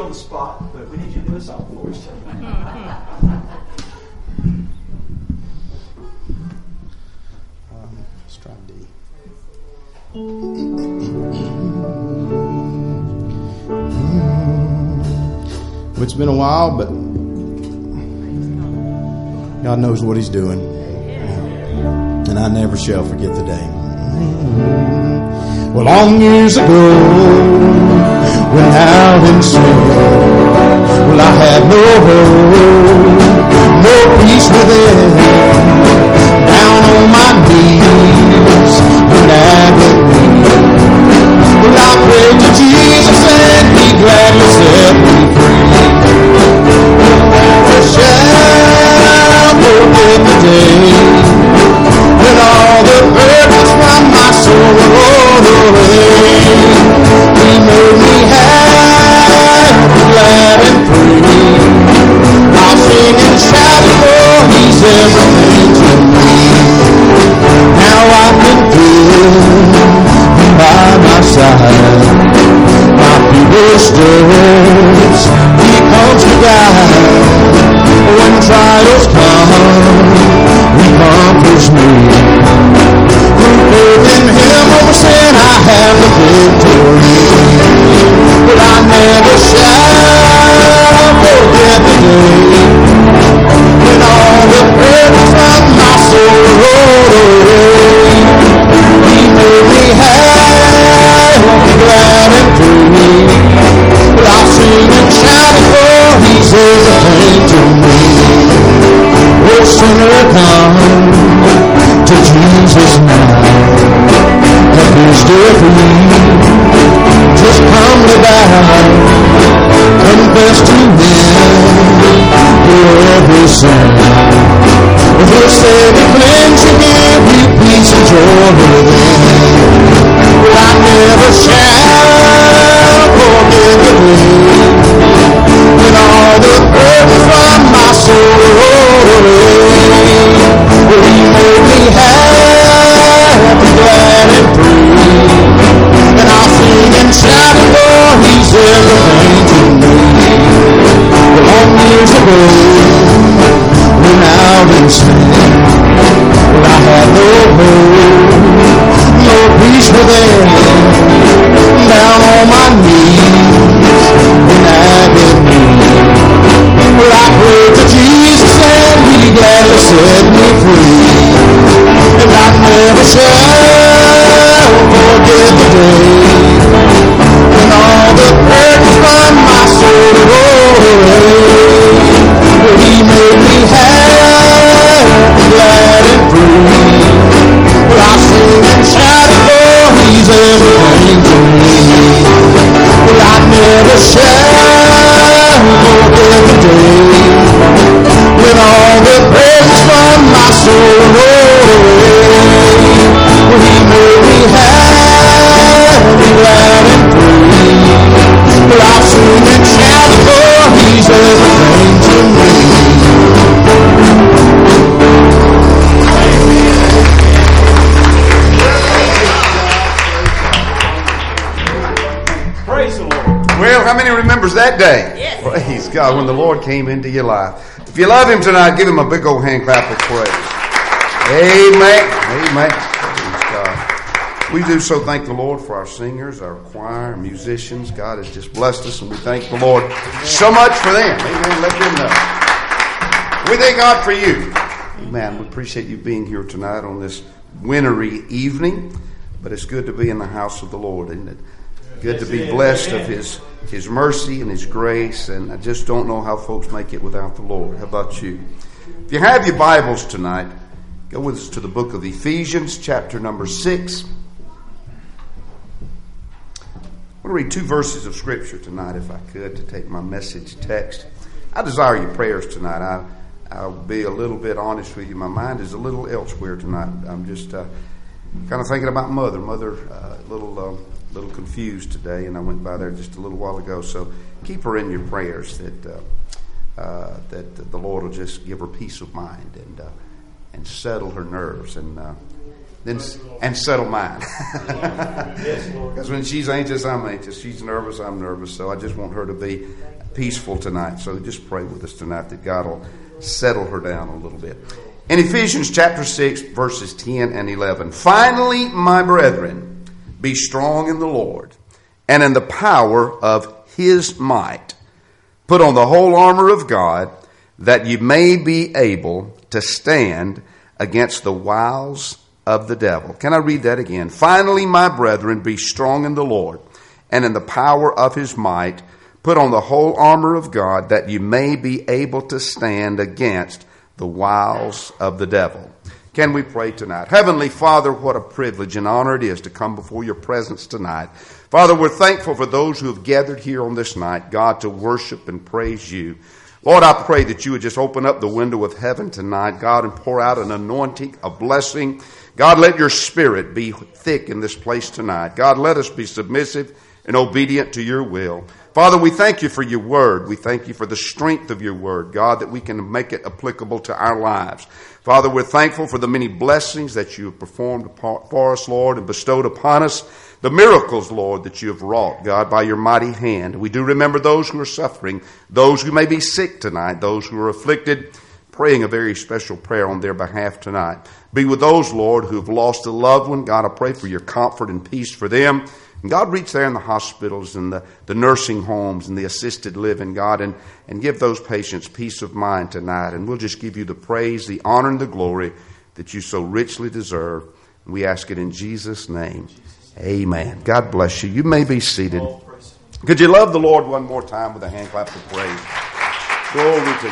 on the spot, but we need you to do a song for us tonight. Let's try D. It's been a while, but God knows what He's doing, and I never shall forget the day. Well, long years ago, when out in sin, well, I had no hope, no peace within. Down on my knees, when I would weep, well, I prayed to Jesus, and He gladly set me free. Never shall forget the day when all the burdens from my soul were rolled away. He made me happy, glad and free. I'll sing and shout, for He's everything to me. Now I can feel Him by my side. My feeble stirs, He comes to guide. When trials come, He comforts me. Through faith in Him over sin, I have the victory. But I never shall forget the day when all the burdens from my soul rolled away. He made me happy, glad and free. But I'll sing and shout it, for He's everything to me. Oh, sinner, come to Jesus now. Help is dear for me. Just humbly bow, confess to Him your every sin. He'll save you, cleanse you, give you peace and joy within. But I never shall forget the day when all the burdens from my soul rolled away. Well, He made me happy, glad and free. And I'll sing and shout it, for He's everything to me. Well, long years ago, when out in sin, well, I had no hope, no peace within. Down on my knees, when I did need, well, I prayed to Jesus, and He gladly set me free. And I never shall forget the day when all the burdens from my soul rolled away. Well, He made me happy, glad and free. Well, I sing and shout it, for He's everything to me. Well, I never shall forget the day when all the burdens from my soul rolled away. Well, He made me happy, glad and free. Well, I'll sing and shout it, for He's everything to me. Praise the Lord. Well, how many remembers that day? Yes. Praise God, when the Lord came into your life. If you love Him tonight, give Him a big old hand clap of praise. Amen. Amen. Praise God. We do so thank the Lord for our singers, our choir, our musicians. God has just blessed us, and we thank the Lord so much for them. Amen. Let them know. We thank God for you. Amen. We appreciate you being here tonight on this wintry evening, but it's good to be in the house of the Lord, isn't it? Good to be blessed of His mercy and His grace, and I just don't know how folks make it without the Lord. How about you? If you have your Bibles tonight, go with us to the book of Ephesians, chapter number 6. I want to read 2 verses of Scripture tonight, if I could, to take my message text. I desire your prayers tonight. I'll be a little bit honest with you. My mind is a little elsewhere tonight. I'm just kind of thinking about Mother. Mother, little confused today, and I went by there just a little while ago. So keep her in your prayers that the Lord will just give her peace of mind and settle her nerves and settle mine. Because when she's anxious, I'm anxious. She's nervous, I'm nervous. So I just want her to be peaceful tonight. So just pray with us tonight that God will settle her down a little bit. In Ephesians chapter 6, verses 10 and 11. Finally, my brethren, be strong in the Lord and in the power of his might. Put on the whole armor of God, that you may be able to stand against the wiles of the devil. Can I read that again? Finally, my brethren, be strong in the Lord and in the power of his might. Put on the whole armor of God, that you may be able to stand against the wiles of the devil. Can we pray tonight? Heavenly Father, what a privilege and honor it is to come before your presence tonight. Father, we're thankful for those who have gathered here on this night, God, to worship and praise you. Lord, I pray that you would just open up the window of heaven tonight, God, and pour out an anointing, a blessing. God, let your spirit be thick in this place tonight. God, let us be submissive and obedient to your will. Father, we thank you for your word. We thank you for the strength of your word, God, that we can make it applicable to our lives. Father, we're thankful for the many blessings that you have performed for us, Lord, and bestowed upon us. The miracles, Lord, that you have wrought, God, by your mighty hand. We do remember those who are suffering, those who may be sick tonight, those who are afflicted, praying a very special prayer on their behalf tonight. Be with those, Lord, who have lost a loved one. God, I pray for your comfort and peace for them. And God, reach there in the hospitals and the nursing homes and the assisted living, God, and give those patients peace of mind tonight. And we'll just give you the praise, the honor, and the glory that you so richly deserve. And we ask it in Jesus' name. Amen. God bless you. You may be seated. Could you love the Lord one more time with a hand clap of praise? Glory to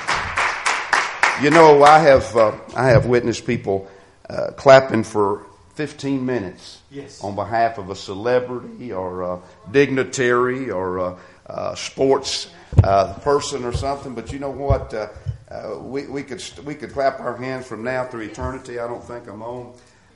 God. You know, I have witnessed people clapping for 15 minutes on behalf of a celebrity or a dignitary or a sports person or something. But you know what? We could clap our hands from now through eternity. I don't think I'm on.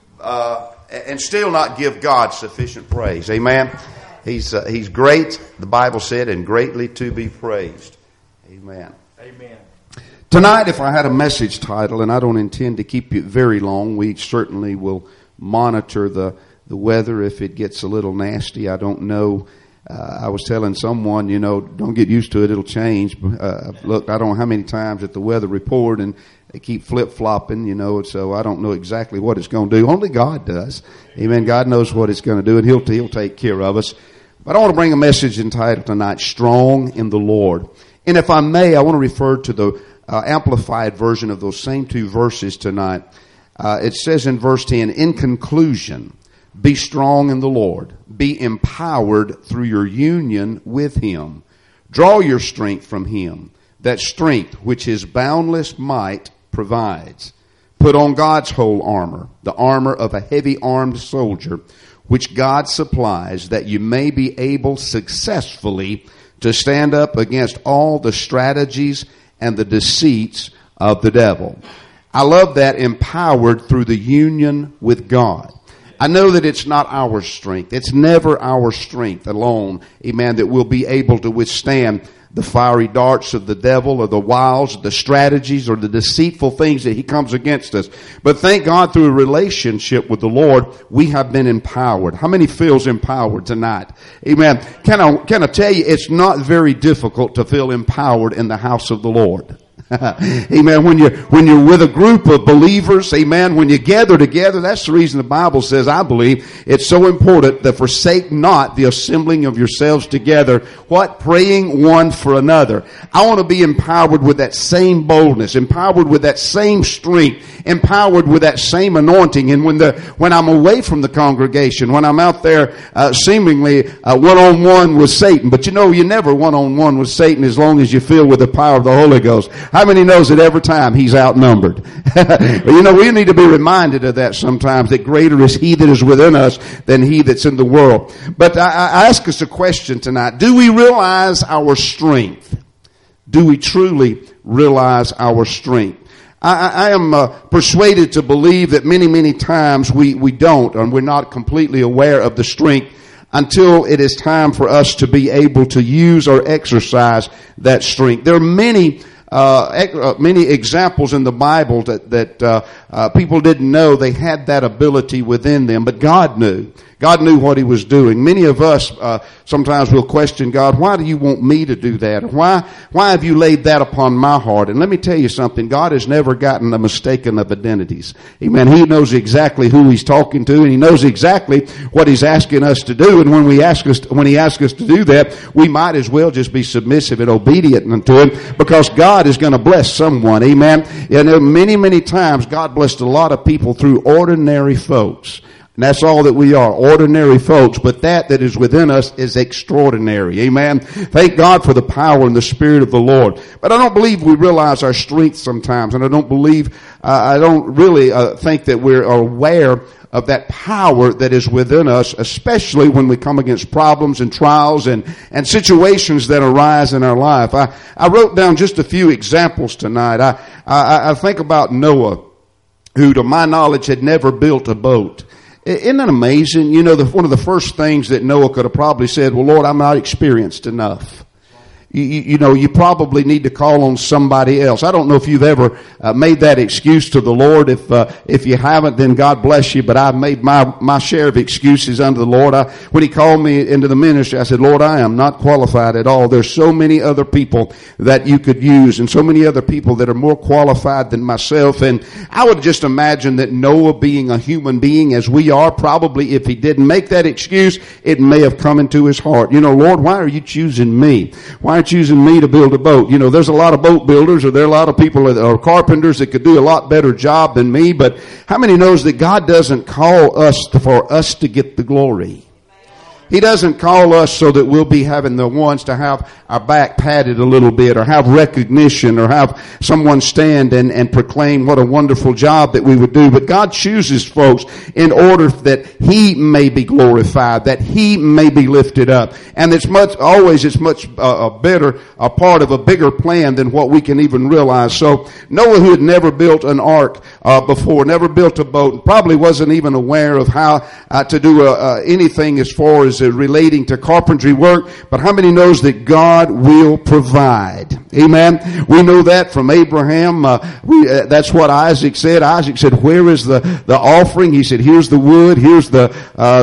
And still not give God sufficient praise. Amen. He's great, the Bible said, and greatly to be praised. Amen. Amen. Tonight, if I had a message title, and I don't intend to keep it very long, we certainly will monitor the weather if it gets a little nasty. I don't know. I was telling someone, don't get used to it. It'll change. Look, I don't know how many times at the weather report, and they keep flip-flopping, so I don't know exactly what it's going to do. Only God does. Amen. God knows what it's going to do, and He'll take care of us. But I want to bring a message entitled tonight, Strong in the Lord. And if I may, I want to refer to the amplified version of those same two verses tonight. It says in verse 10, in conclusion, be strong in the Lord. Be empowered through your union with Him. Draw your strength from Him, that strength which His boundless might provides. Put on God's whole armor, the armor of a heavy-armed soldier, which God supplies, that you may be able successfully to stand up against all the strategies and the deceits of the devil. I love that, empowered through the union with God. I know that it's not our strength. It's never our strength alone, amen, that we'll be able to withstand the fiery darts of the devil or the wiles, the strategies, or the deceitful things that he comes against us. But thank God, through a relationship with the Lord, we have been empowered. How many feels empowered tonight? Amen. Can I tell you, it's not very difficult to feel empowered in the house of the Lord. Amen. When you're with a group of believers, amen, when you gather together, that's the reason the Bible says, I believe, it's so important that forsake not the assembling of yourselves together. What? Praying one for another. I want to be empowered with that same boldness, empowered with that same strength, empowered with that same anointing. And when I'm away from the congregation, when I'm out there seemingly one-on-one with Satan, but you're never one-on-one with Satan as long as you feel with the power of the Holy Ghost. How many knows that every time he's outnumbered? We need to be reminded of that sometimes, that greater is he that is within us than he that's in the world. But I ask us a question tonight. Do we realize our strength? Do we truly realize our strength? I am persuaded to believe that many, many times we don't, and we're not completely aware of the strength until it is time for us to be able to use or exercise that strength. There are many examples in the Bible that people didn't know they had that ability within them, but God knew. God knew what he was doing. Many of us, sometimes will question God, why do you want me to do that? Why have you laid that upon my heart? And let me tell you something. God has never gotten a mistaken of identities. Amen. He knows exactly who he's talking to, and he knows exactly what he's asking us to do. And when he asks us to do that, we might as well just be submissive and obedient unto him, because God is going to bless someone. Amen. And many, many times God blessed a lot of people through ordinary folks. And that's all that we are, ordinary folks. But that is within us is extraordinary. Amen. Thank God for the power and the Spirit of the Lord. But I don't believe we realize our strength sometimes. And I don't really think that we're aware of that power that is within us, especially when we come against problems and trials and situations that arise in our life. I wrote down just a few examples tonight. I think about Noah, who to my knowledge had never built a boat. Isn't that amazing? You know, one of the first things that Noah could have probably said, well, Lord, I'm not experienced enough. You know, you probably need to call on somebody else. I don't know if you've ever made that excuse to the Lord. If you haven't, then God bless you. But I've made my share of excuses unto the Lord. When he called me into the ministry, I said, Lord, I am not qualified at all. There's so many other people that you could use, and so many other people that are more qualified than myself. And I would just imagine that Noah, being a human being as we are, probably if he didn't make that excuse, it may have come into his heart. You know, Lord, why are you choosing me? Why choosing me to build a boat? You know, there's a lot of boat builders, or there are a lot of people that are carpenters that could do a lot better job than me. But how many knows that God doesn't call us for us to get the glory? He doesn't call us so that we'll be having the ones to have our back patted a little bit, or have recognition, or have someone stand and proclaim what a wonderful job that we would do. But God chooses folks in order that he may be glorified, that he may be lifted up. And it's much better, a part of a bigger plan than what we can even realize. So Noah, who had never built an ark before, never built a boat, probably wasn't even aware of how to do anything as far as relating to carpentry work. But how many knows that God will provide? Amen. We know that from Abraham. That's what Isaac said. Isaac said, where is the offering? He said, here's the wood, here's the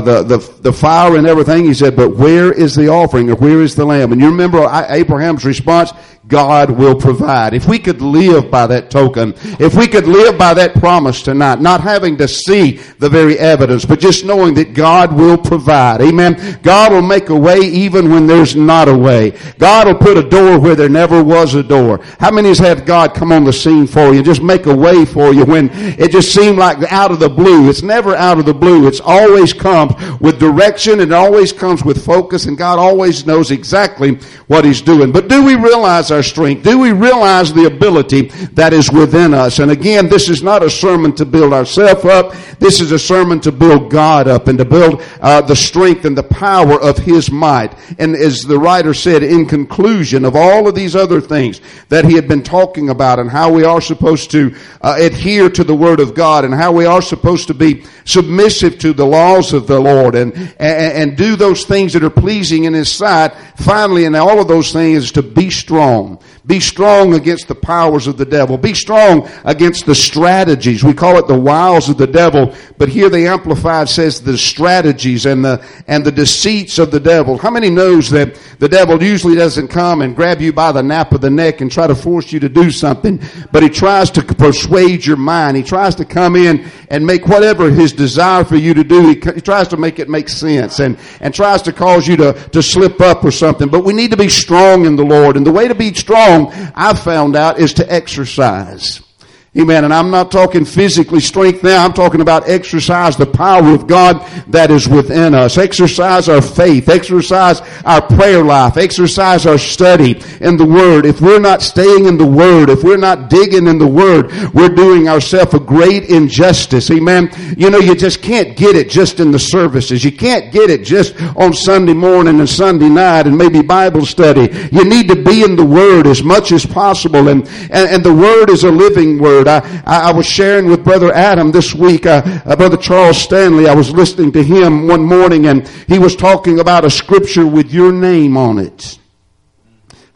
fire and everything. He said, but where is the offering, or where is the lamb? And you remember Abraham's response? God will provide. If we could live by that token, if we could live by that promise tonight, not having to see the very evidence, but just knowing that God will provide. Amen. God will make a way even when there's not a way. God will put a door where there never was a door. How many has had God come on the scene for you, just make a way for you when it just seemed like out of the blue? It's never out of the blue. It's always comes with direction, and it always comes with focus, and God always knows exactly what he's doing. But do we realize our strength? Do we realize the ability that is within us? And again, this is not a sermon to build ourselves up. This is a sermon to build God up and to build the strength and the power of his might. And as the writer said, in conclusion of all of these other things that he had been talking about, and how we are supposed to adhere to the word of God, and how we are supposed to be submissive to the laws of the Lord, and do those things that are pleasing in his sight, finally in all of those things is to be strong. Be strong against the powers of the devil. Be strong against the strategies. We call it the wiles of the devil, but here the Amplified says the strategies and the deceits of the devil. How many knows that the devil usually doesn't come and grab you by the nape of the neck and try to force you to do something, but he tries to persuade your mind. He tries to come in and make whatever his desire for you to do, he tries to make it make sense, and tries to cause you to slip up or something. But we need to be strong in the Lord, and the way to be strong, I've found out, is to exercise. Amen. And I'm not talking physically strength now. I'm talking about exercise the power of God that is within us. Exercise our faith. Exercise our prayer life. Exercise our study in the Word. If we're not staying in the Word, if we're not digging in the Word, we're doing ourselves a great injustice. Amen. You know, you just can't get it just in the services. You can't get it just on Sunday morning and Sunday night and maybe Bible study. You need to be in the Word as much as possible. And the Word is a living Word. I was sharing with Brother Adam this week, Brother Charles Stanley. I was listening to him one morning, and he was talking about a scripture with your name on it.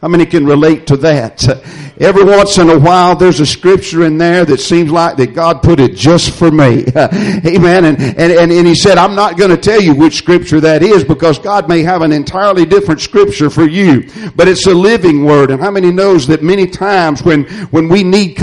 How many can relate to that? Every once in a while, there's a scripture in there that seems like that God put it just for me. Amen. And he said, I'm not going to tell you which scripture that is because God may have an entirely different scripture for you. But it's a living word. And how many knows that many times when we need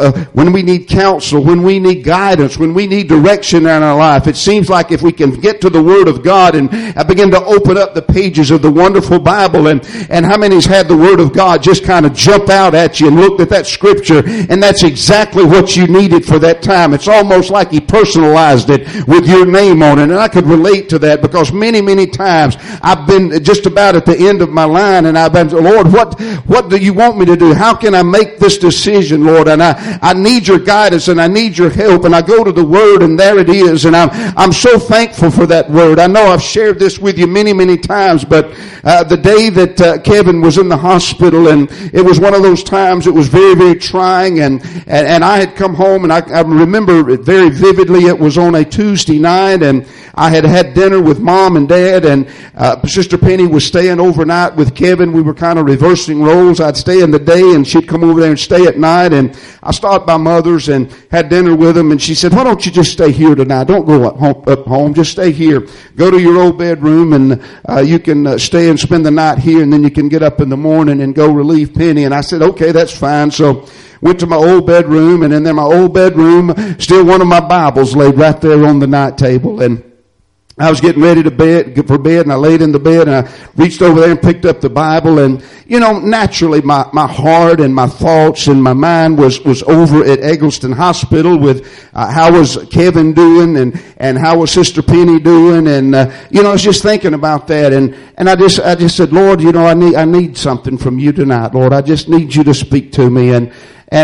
counsel, when we need guidance, when we need direction in our life, it seems like if we can get to the Word of God and begin to open up the pages of the wonderful Bible, and how many's had the Word of God just kind of jump out at you and looked at that scripture, and that's exactly what you needed for that time. It's almost like He personalized it with your name on it. And I could relate to that because many, many times I've been just about at the end of my line, and I've been, Lord, what do you want me to do? How can I make this decision, Lord? And I need your guidance and I need your help. And I go to the Word, and there it is. And I'm so thankful for that Word. I know I've shared this with you many, many times, but the day that Kevin was in the hospital, and it was one of those times it was very, very trying, and I had come home, and I remember it very vividly. It was on a Tuesday night, and I had had dinner with Mom and Dad, and Sister Penny was staying overnight with Kevin. We were kind of reversing roles. I'd stay in the day, and she'd come over there and stay at night. And I stopped by Mother's and had dinner with them, and she said, why don't you just stay here tonight? Don't go up home. Just stay here. Go to your old bedroom, and you can stay and spend the night here, and then you can get up in the morning and go relieve Penny. And I said, okay, that's fine. So went to my old bedroom, and in my old bedroom, still one of my Bibles laid right there on the night table. And I was getting ready for bed, and I laid in the bed, and I reached over there and picked up the Bible. And, naturally my heart and my thoughts and my mind was over at Eggleston Hospital with, how was Kevin doing and how was Sister Penny doing? And, I was just thinking about that. And I just said, Lord, I need something from you tonight, Lord. I just need you to speak to me. And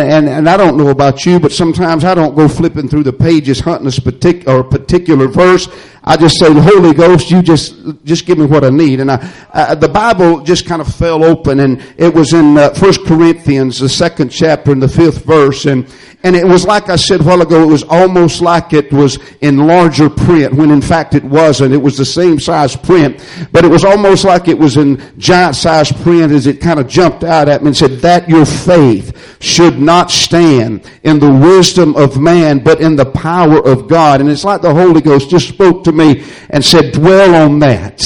I don't know about you, but sometimes I don't go flipping through the pages hunting a particular verse. I just say, Holy Ghost, you just give me what I need. And the Bible just kind of fell open, and it was in 1 Corinthians, the 2nd chapter and the 5th verse. And it was like I said a while ago, it was almost like it was in larger print, when in fact it wasn't. It was the same size print, but it was almost like it was in giant size print as it kind of jumped out at me and said, that your faith should not stand in the wisdom of man, but in the power of God. And it's like the Holy Ghost just spoke to me and said, dwell on that.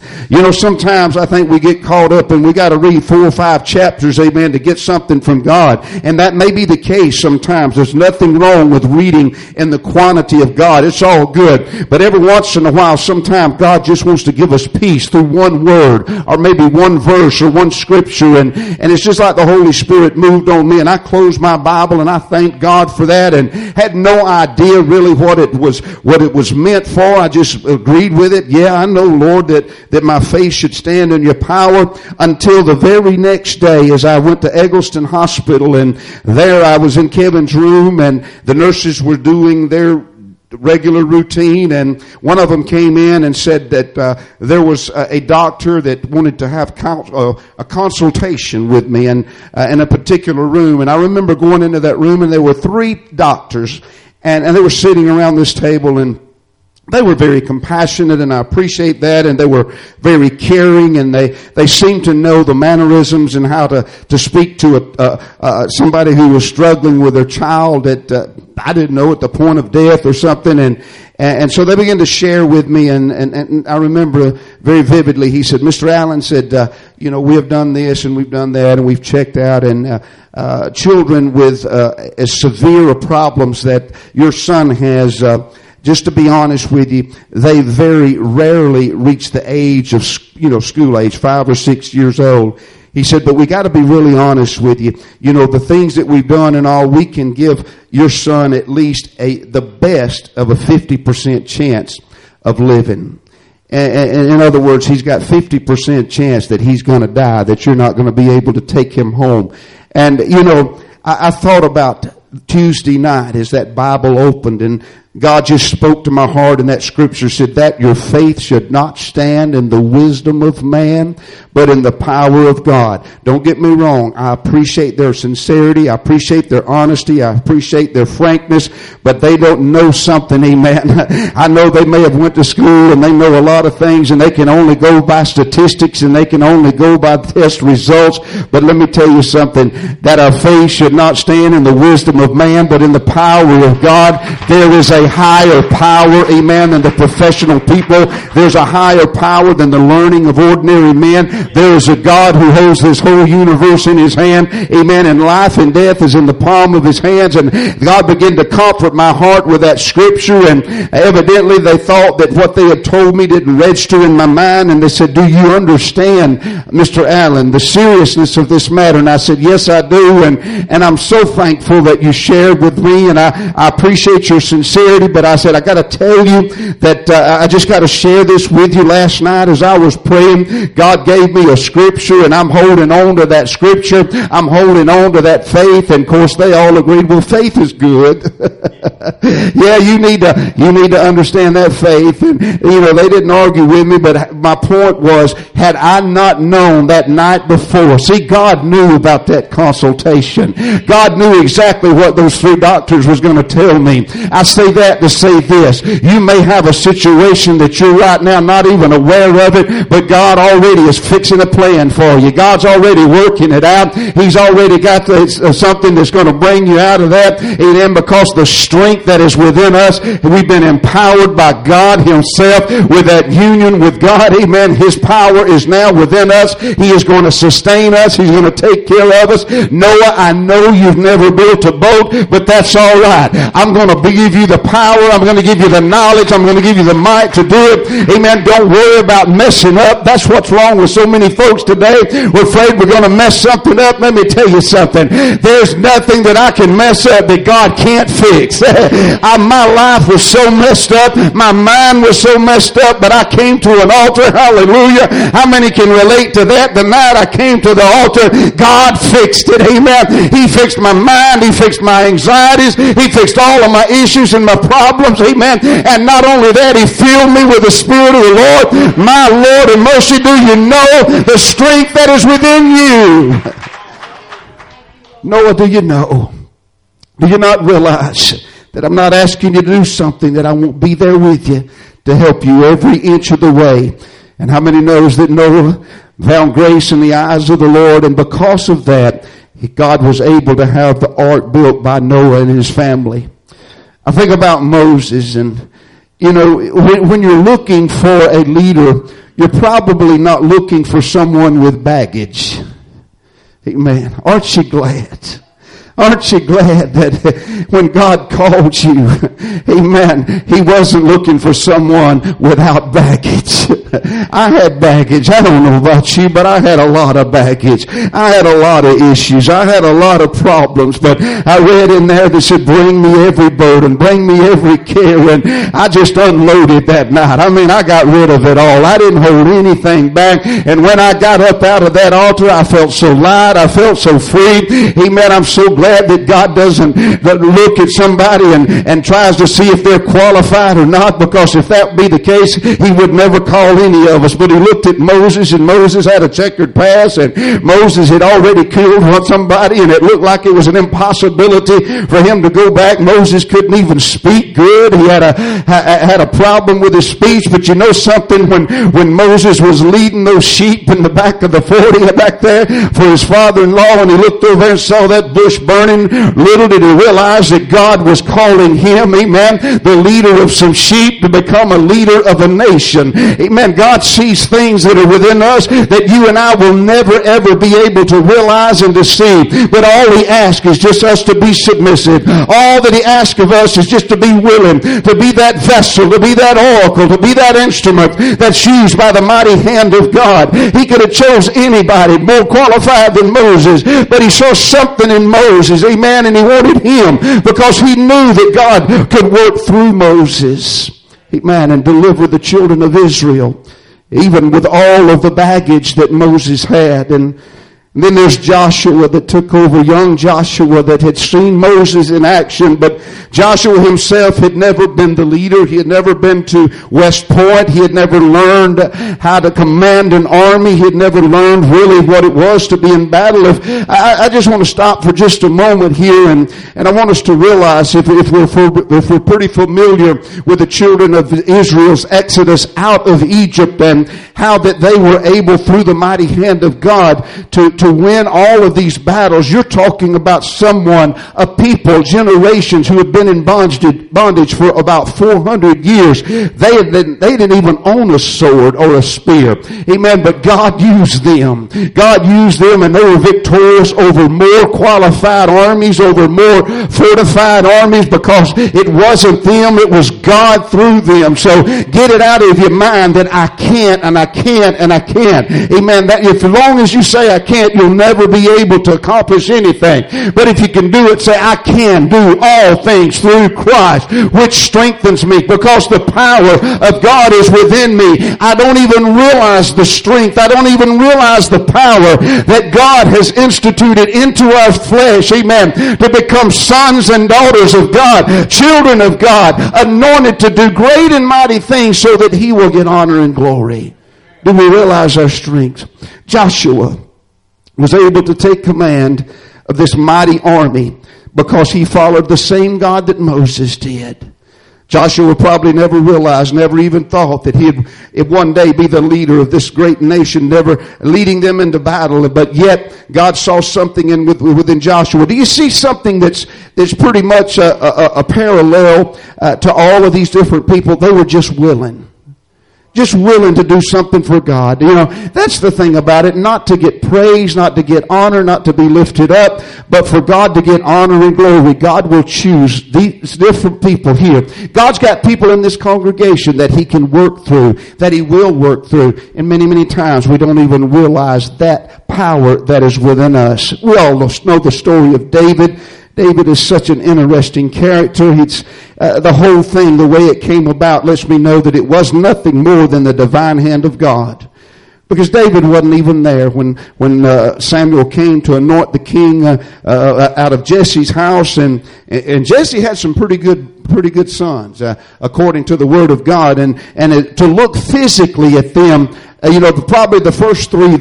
Sometimes I think we get caught up and we got to read 4 or 5 chapters, amen, to get something from God. And that may be the case sometimes. There's nothing wrong with reading in the quantity of God. It's all good. But every once in a while, sometimes God just wants to give us peace through one word or maybe one verse or one scripture. And it's just like the Holy Spirit moved on me, and I closed my Bible and I thanked God for that, and had no idea really what it was meant for. I just agreed with it. Yeah, I know, Lord, that my faith should stand in your power, until the very next day as I went to Eggleston Hospital, and there I was in Kevin's room, and the nurses were doing their regular routine, and one of them came in and said that there was a doctor that wanted to have a consultation with me in a particular room. And I remember going into that room, and there were 3 doctors, and they were sitting around this table, and they were very compassionate, and I appreciate that, and they were very caring, and they seemed to know the mannerisms and how to speak to somebody who was struggling with their child at I didn't know, at the point of death or something, and so they began to share with me, and I remember very vividly, he said, Mr. Allen said, we have done this and we've done that, and we've checked out, and children with as severe problems that your son has, just to be honest with you, they very rarely reach the age of, school age, 5 or 6 years old. He said, but we got to be really honest with you. The things that we've done and all, we can give your son at least the best of a 50% chance of living. And in other words, he's got 50% chance that he's going to die, that you're not going to be able to take him home. And, I thought about Tuesday night as that Bible opened, and God just spoke to my heart, and that scripture said that your faith should not stand in the wisdom of man, but in the power of God. Don't get me wrong. I appreciate their sincerity. I appreciate their honesty. I appreciate their frankness, but they don't know something, amen. I know they may have went to school and they know a lot of things, and they can only go by statistics and they can only go by test results. But let me tell you something, that our faith should not stand in the wisdom of man, but in the power of God. There is a higher power, amen, than the professional people. There's a higher power than the learning of ordinary men. There is a God who holds this whole universe in his hand, amen, and life and death is in the palm of his hands. And God began to comfort my heart with that scripture, and evidently they thought that what they had told me didn't register in my mind, and they said, do you understand, Mr. Allen, the seriousness of this matter? And I said, yes, I do, and I'm so thankful that you shared with me, and I appreciate your sincerity. But I said, I got to tell you that I just got to share this with you. Last night as I was praying, God gave me a scripture, and I'm holding on to that scripture. I'm holding on to that faith, and of course they all agreed, well, faith is good. Yeah, you need to understand that faith. And they didn't argue with me, but my point was, had I not known that night before, see, God knew about that consultation. God knew exactly what those 3 doctors was going to tell me. I say that to say this. You may have a situation that you're right now not even aware of it, but God already is fixing a plan for you. God's already working it out. He's already got something that's going to bring you out of that. Amen. Because the strength that is within us, we've been empowered by God himself with that union with God. Amen. His power is now within us. He is going to sustain us. He's going to take care of us. Noah, I know you've never built a boat, but that's all right. I'm going to give you the power. I'm going to give you the knowledge. I'm going to give you the might to do it. Amen. Don't worry about messing up. That's what's wrong with so many folks today. We're afraid we're going to mess something up. Let me tell you something. There's nothing that I can mess up that God can't fix. My life was so messed up. My mind was so messed up, but I came to an altar. Hallelujah. How many can relate to that? The night I came to the altar, God fixed it. Amen. He fixed my mind. He fixed my anxieties. He fixed all of my issues and my problems. Amen. And not only that, he filled me with the Spirit of the Lord. My Lord and mercy, do you know the strength that is within you? Noah, do you know? Do you not realize that I'm not asking you to do something that I won't be there with you to help you every inch of the way? And how many knows that Noah found grace in the eyes of the Lord, and because of that, God was able to have the ark built by Noah and his family. I think about Moses, and when you're looking for a leader, you're probably not looking for someone with baggage. Amen. Aren't you glad? Aren't you glad that when God called you, amen, he wasn't looking for someone without baggage. I had baggage. I don't know about you, but I had a lot of baggage. I had a lot of issues. I had a lot of problems, but I read in there that said, bring me every burden, bring me every care, and I just unloaded that night. I mean, I got rid of it all. I didn't hold anything back, and when I got up out of that altar, I felt so light. I felt so free. Amen. I'm so glad that God doesn't look at somebody and tries to see if they're qualified or not, because if that be the case, he would never call any of us. But he looked at Moses, and Moses had a checkered past, and Moses had already killed somebody, and it looked like it was an impossibility for him to go back. Moses couldn't even speak good. He had a problem with his speech. But you know something, when Moses was leading those sheep in the back of the 40 back there for his father-in-law, and he looked over and saw that bush burning, little did he realize that God was calling him, amen, the leader of some sheep, to become a leader of a nation. Amen. God sees things that are within us that you and I will never ever be able to realize and to see. But all he asks is just us to be submissive. All that he asks of us is just to be willing, to be that vessel, to be that oracle, to be that instrument that's used by the mighty hand of God. He could have chose anybody more qualified than Moses, but he saw something in Moses, amen, and he wanted him because he knew that God could work through Moses, amen, and deliver the children of Israel, even with all of the baggage that Moses had. And And then there's Joshua that took over, young Joshua that had seen Moses in action, but Joshua himself had never been the leader. He had never been to West Point. He had never learned how to command an army. He had never learned really what it was to be in battle. I just want to stop for just a moment here, and I want us to realize if we're pretty familiar with the children of Israel's exodus out of Egypt and how that they were able through the mighty hand of God to win all of these battles. You're talking about someone, a people, generations who had been in bondage for about 400 years. They didn't even own a sword or a spear. Amen. But God used them. God used them, and they were victorious over more qualified armies, over more fortified armies, because it wasn't them, it was God through them. So get it out of your mind that I can't and I can't and I can't. Amen. That if as long as you say I can't, you'll never be able to accomplish anything. But if you can do it, say I can do all things through Christ, which strengthens me, because the power of God is within me. I don't even realize the strength. I don't even realize the power that God has instituted into our flesh. Amen. To become sons and daughters of God, children of God, anointed to do great and mighty things so that He will get honor and glory. Do we realize our strength? Joshua was able to take command of this mighty army because he followed the same God that Moses did. Joshua probably never realized, never even thought that he'd one day be the leader of this great nation, never leading them into battle. But yet, God saw something within Joshua. Do you see something that's pretty much a parallel to all of these different people? They were just willing. Just willing to do something for God. You know, that's the thing about it. Not to get praise, not to get honor, not to be lifted up, but for God to get honor and glory. God will choose these different people here. God's got people in this congregation that He can work through, that He will work through. And many, many times we don't even realize that power that is within us. We all know the story of David. David is such an interesting character. It's the whole thing, the way it came about, lets me know that it was nothing more than the divine hand of God. Because David wasn't even there when Samuel came to anoint the king out of Jesse's house, and Jesse had some pretty good sons according to the Word of God, and to look physically at them. Probably the first three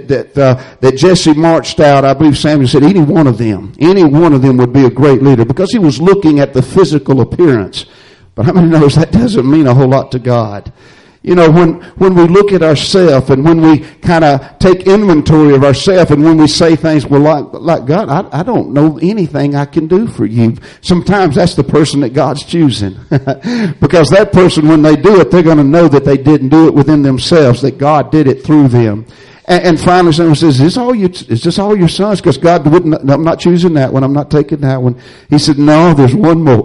that Jesse marched out, I believe Samuel said any one of them would be a great leader, because he was looking at the physical appearance. But how many knows that doesn't mean a whole lot to God? You know, when we look at ourselves and when we kind of take inventory of ourselves and when we say things, well, like God, I don't know anything I can do for you. Sometimes that's the person that God's choosing. Because that person, when they do it, they're going to know that they didn't do it within themselves, that God did it through them. And finally someone says, is this all your sons? Because God wouldn't, I'm not choosing that one. I'm not taking that one. He said, no, there's one more.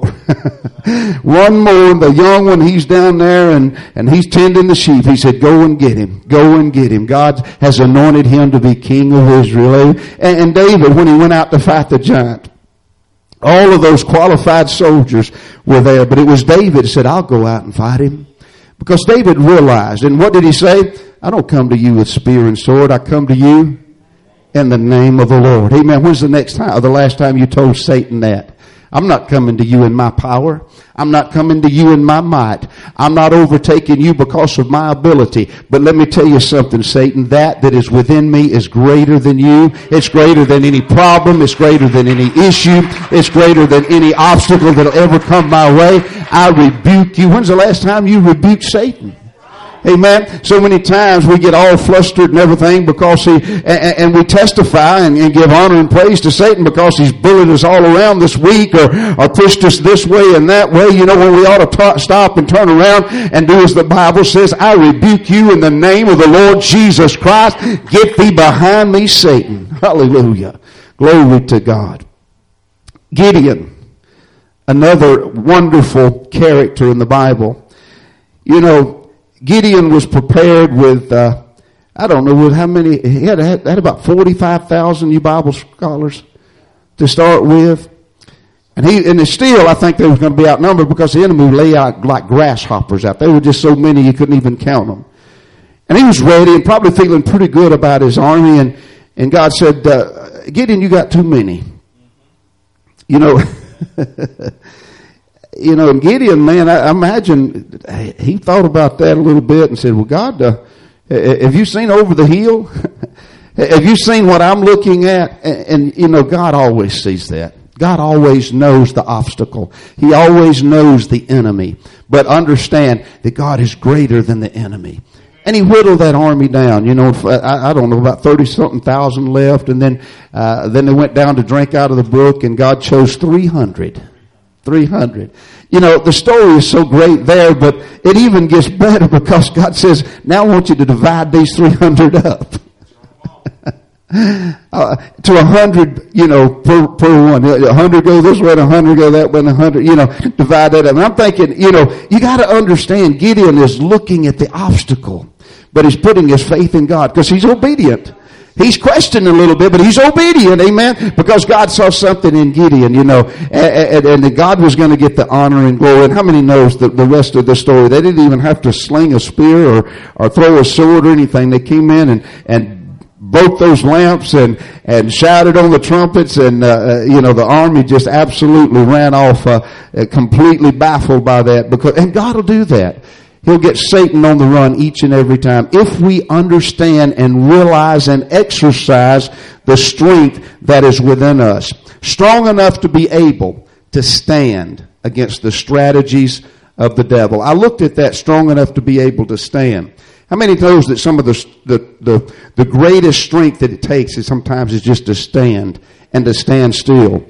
One more. The young one, he's down there and he's tending the sheep. He said, go and get him. Go and get him. God has anointed him to be king of Israel. And David, when he went out to fight the giant, all of those qualified soldiers were there. But it was David that said, I'll go out and fight him. Because David realized, and what did he say? I don't come to you with spear and sword. I come to you in the name of the Lord. Amen. When's the next time or the last time you told Satan that? I'm not coming to you in my power. I'm not coming to you in my might. I'm not overtaking you because of my ability. But let me tell you something, Satan. That is within me is greater than you. It's greater than any problem. It's greater than any issue. It's greater than any obstacle that'll ever come my way. I rebuke you. When's the last time you rebuked Satan? Amen. So many times we get all flustered and everything because and we testify and give honor and praise to Satan because he's bullied us all around this week or pushed us this way and that way. You know, when we ought to stop and turn around and do as the Bible says, I rebuke you in the name of the Lord Jesus Christ. Get thee behind me, Satan. Hallelujah. Glory to God. Gideon, another wonderful character in the Bible. You know, Gideon was prepared with, I don't know with how many, he had about 45,000, you Bible scholars, to start with. And still, I think they was going to be outnumbered because the enemy lay out like grasshoppers out. There were just so many you couldn't even count them. And he was ready and probably feeling pretty good about his army. And God said, Gideon, you got too many. You know, you know, and Gideon, man, I imagine he thought about that a little bit and said, well, God, have you seen over the hill? Have you seen what I'm looking at? And, you know, God always sees that. God always knows the obstacle. He always knows the enemy. But understand that God is greater than the enemy. And he whittled that army down. You know, I don't know, about 30-something thousand left. And then they went down to drink out of the brook, and God chose 300. 300. You know, the story is so great there, but it even gets better because God says, now I want you to divide these 300 up. To 100, you know, per one. 100 go this way, and 100 go that way, and 100, you know, divide that up. And I'm thinking, you know, you got to understand, Gideon is looking at the obstacle, but he's putting his faith in God because he's obedient. He's questioning a little bit, but he's obedient, amen, because God saw something in Gideon, you know, and that God was going to get the honor and glory. And how many knows the rest of the story? They didn't even have to sling a spear or throw a sword or anything. They came in and broke those lamps and shouted on the trumpets, and you know, the army just absolutely ran off, completely baffled by that. And God will do that. He'll get Satan on the run each and every time if we understand and realize and exercise the strength that is within us, strong enough to be able to stand against the strategies of the devil. I looked at that, strong enough to be able to stand. How many knows that some of the greatest strength that it takes is sometimes just to stand and to stand still?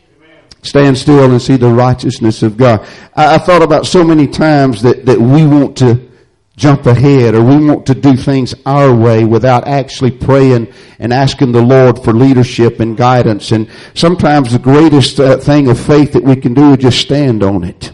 Stand still and see the righteousness of God. I thought about so many times that we want to jump ahead, or we want to do things our way without actually praying and asking the Lord for leadership and guidance. And sometimes the greatest thing of faith that we can do is just stand on it.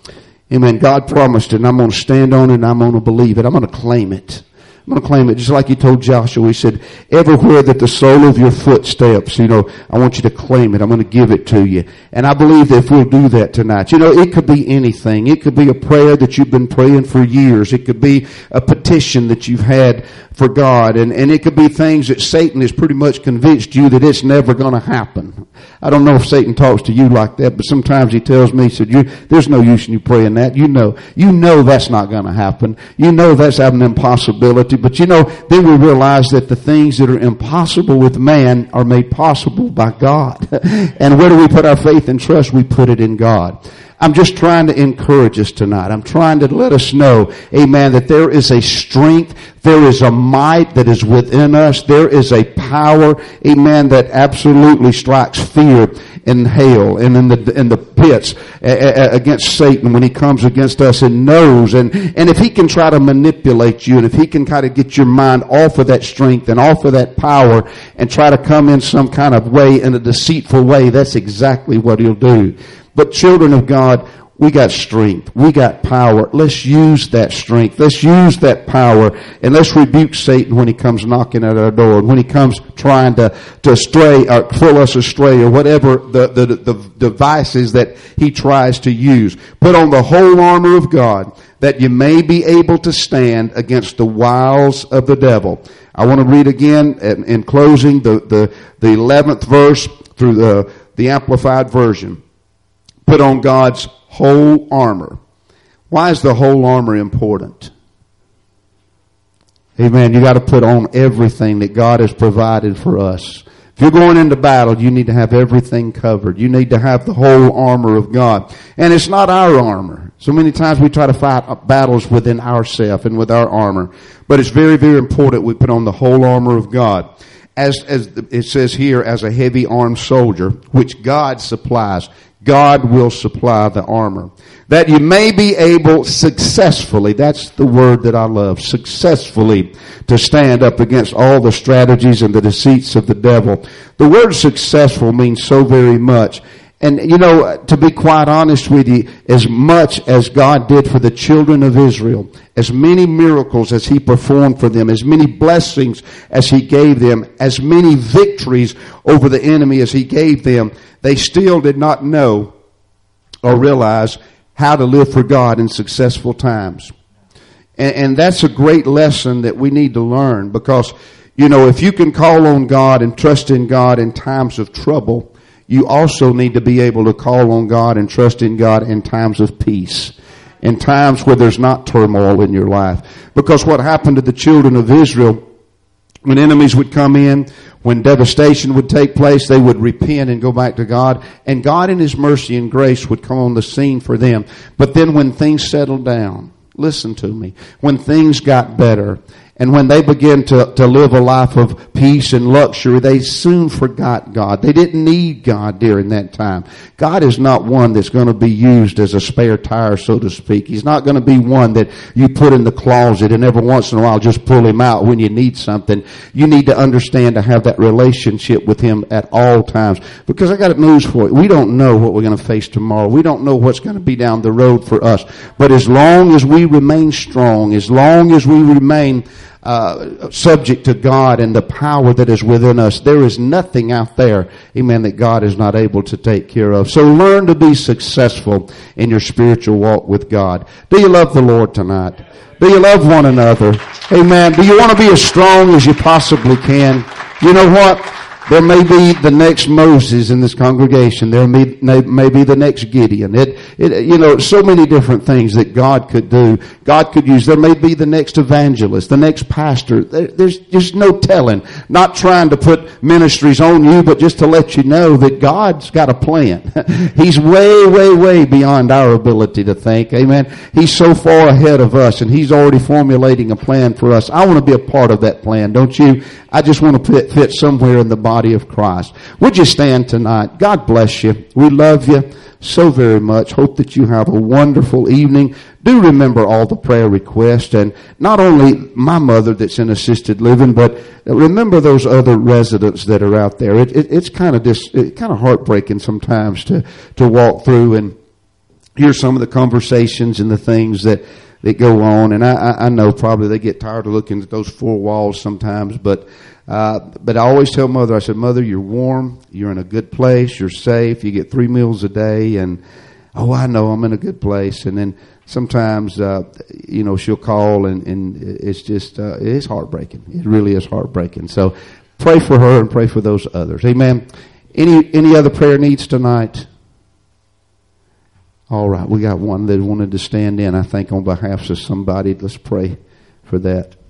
Amen. God promised it, and I'm going to stand on it, and I'm going to believe it. I'm going to claim it. I'm going to claim it, just like he told Joshua. He said, everywhere that the sole of your foot steps, you know, I want you to claim it. I'm going to give it to you. And I believe that if we'll do that tonight, you know, it could be anything. It could be a prayer that you've been praying for years. It could be a petition that you've had for God. And it could be things that Satan has pretty much convinced you that it's never going to happen. I don't know if Satan talks to you like that, but sometimes he tells me, he said, there's no use in you praying that. You know that's not going to happen. You know that's an impossibility. But you know, then we realize that the things that are impossible with man are made possible by God. And where do we put our faith and trust? We put it in God. I'm just trying to encourage us tonight. I'm trying to let us know, amen, that there is a strength, there is a might that is within us. There is a power, amen, that absolutely strikes fear in hell and in the pits against Satan when he comes against us and knows. And if he can try to manipulate you, and if he can kind of get your mind off of that strength and off of that power and try to come in some kind of way, in a deceitful way, that's exactly what he'll do. But children of God, we got strength. We got power. Let's use that strength. Let's use that power. And let's rebuke Satan when he comes knocking at our door. And when he comes trying to stray or pull us astray, or whatever the devices that he tries to use. Put on the whole armor of God, that you may be able to stand against the wiles of the devil. I want to read again in closing the 11th verse through the Amplified Version. Put on God's whole armor. Why is the whole armor important? Amen. You got to put on everything that God has provided for us. If you're going into battle, you need to have everything covered. You need to have the whole armor of God. And it's not our armor. So many times we try to fight battles within ourselves and with our armor. But it's very, very important we put on the whole armor of God. As it says here, as a heavy armed soldier, which God supplies. God will supply the armor. That you may be able successfully, that's the word that I love, successfully to stand up against all the strategies and the deceits of the devil. The word successful means so very much. And you know, to be quite honest with you, as much as God did for the children of Israel, as many miracles as he performed for them, as many blessings as he gave them, as many victories over the enemy as he gave them, they still did not know or realize how to live for God in successful times. And that's a great lesson that we need to learn, because You know, if you can call on God and trust in God in times of trouble, you also need to be able to call on God and trust in God in times of peace, in times where there's not turmoil in your life. Because what happened to the children of Israel, when enemies would come in, when devastation would take place, they would repent and go back to God. And God in His mercy and grace would come on the scene for them. But then when things settled down, listen to me, when things got better, and when they began to live a life of peace and luxury, they soon forgot God. They didn't need God during that time. God is not one that's going to be used as a spare tire, so to speak. He's not going to be one that you put in the closet and every once in a while just pull Him out when you need something. You need to understand to have that relationship with Him at all times. Because I got news for you. We don't know what we're going to face tomorrow. We don't know what's going to be down the road for us. But as long as we remain strong, as long as we remain subject to God and the power that is within us, there is nothing out there, amen, that God is not able to take care of. So learn to be successful in your spiritual walk with God. Do you love the Lord tonight? Do you love one another? Amen. Do you want to be as strong as you possibly can? You know what? There may be the next Moses in this congregation. There may be the next Gideon. You know, so many different things that God could do. God could use. There may be the next evangelist, the next pastor. There's just no telling. Not trying to put ministries on you, but just to let you know that God's got a plan. He's way, way, way beyond our ability to think. Amen. He's so far ahead of us, and He's already formulating a plan for us. I want to be a part of that plan, don't you? I just want to fit somewhere in the body of Christ. Would you stand tonight? God bless you. We love you so very much. Hope that you have a wonderful evening. Do remember all the prayer requests, and not only my mother that's in assisted living, but remember those other residents that are out there. It's kind of heartbreaking sometimes to walk through and hear some of the conversations and the things that go on, and I know probably they get tired of looking at those four walls sometimes, but I always tell Mother, I said, Mother, you're warm, you're in a good place, you're safe, you get 3 meals a day, and I know I'm in a good place. And then sometimes, she'll call, and it's just, it's heartbreaking. It really is heartbreaking. So pray for her and pray for those others. Amen. Any other prayer needs tonight? All right, we got one that wanted to stand in, I think, on behalf of somebody. Let's pray for that.